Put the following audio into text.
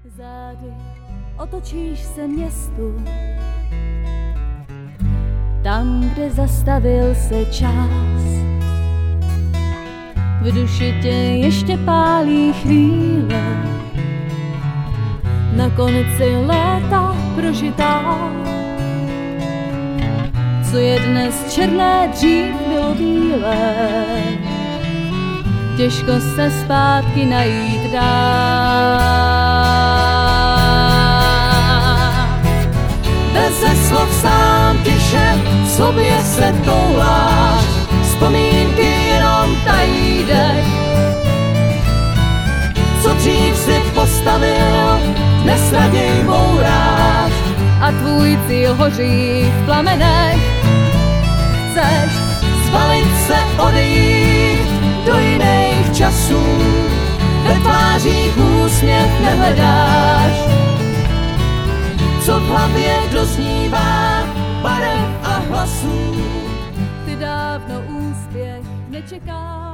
Zády otočíš se městu, tam, kde zastavil se čas. V duši tě ještě pálí chvíle, na konci léta prožitá. Co je dnes černé, dřív bylo bílé, těžko se zpátky najít dá. Beze slov sám tiše sobě se touláš, vzpomínky jenom tají dech. Co dřív si postavil, dnes raději bouráš a tvůj cíl hoří v plamenech. Chceš zbalit se, odejít do jiných časů, ve tvářích úsměv nehledáš. Co v hlavě doznívá barev a hlasů, ty dávno úspěch nečekáš.